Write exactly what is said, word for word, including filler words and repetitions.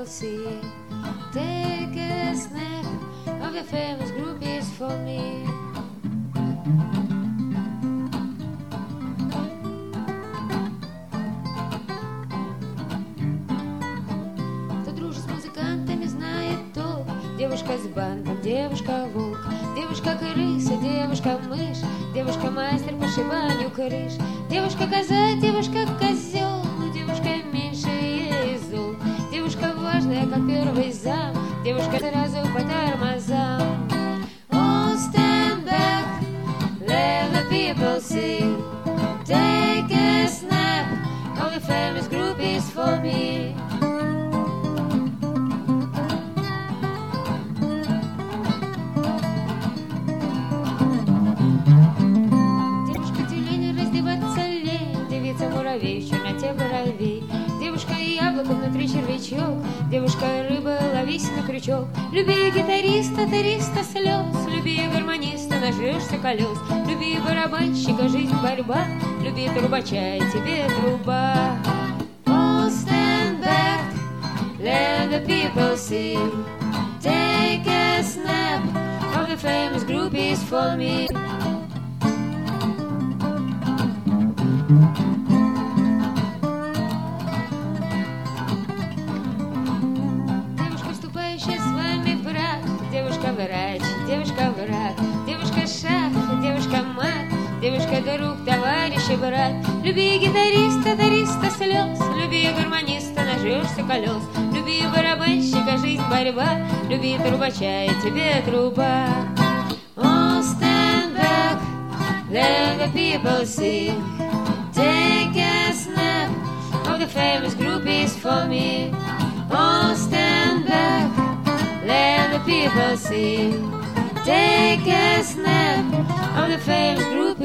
see. Take a snap of the famous groupies for me. Кто дружит с музыкантами, знает толк. Девушка с бантом, девушка-волк, девушка-крыса, девушка-мышь, девушка-мастер по шибанию крыш, девушка-коза, девушка-козел, девушка меньше ей зол, девушка важная, как первый зам, девушка сразу по тормозам. Oh, stand back, let the people see. Take a snap of the famous groupies for me. Муравей в черноте боровей, девушка и яблоко внутри червячок, девушка-рыба, ловись на крючок. Люби гитариста, тариста слез, люби гармониста, нажрешься колес, люби барабанщика, жизнь борьба, люби трубача, и тебе труба. Oh, stand back, let the people see. Take a snap of the famous groupies for me. Врач, девушка-враг, девушка-шах, девушка-мат, девушка-друг, товарищ и брат. Люби гитариста, тариста слез, люби гармониста, нажрешься колес, люби барабанщика, жизнь борьба, люби трубача, и тебе труба. Oh, stand back, let the people see. Take a snap of the famous groupies for me. Oh, stand back, let the people see. Take a snap of the famous group